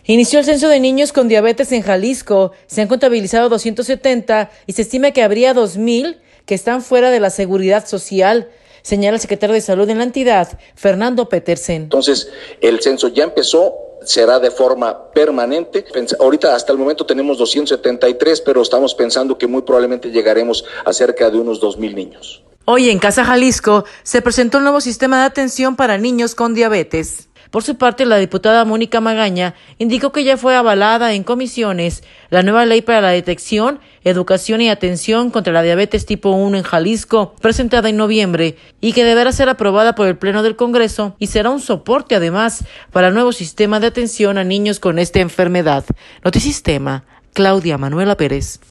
Inició el censo de niños con diabetes en Jalisco. Se han contabilizado 270 y se estima que habría 2,000 que están fuera de la seguridad social, señala el secretario de Salud en la entidad, Fernando Petersen. Entonces, el censo ya empezó, será de forma permanente. Ahorita hasta el momento tenemos 273, pero estamos pensando que muy probablemente llegaremos a cerca de unos 2,000 niños. Hoy en Casa Jalisco se presentó el nuevo sistema de atención para niños con diabetes. Por su parte, la diputada Mónica Magaña indicó que ya fue avalada en comisiones la nueva ley para la detección, educación y atención contra la diabetes tipo 1 en Jalisco, presentada en noviembre, y que deberá ser aprobada por el Pleno del Congreso y será un soporte además para el nuevo sistema de atención a niños con esta enfermedad. Notisistema, Claudia Manuela Pérez.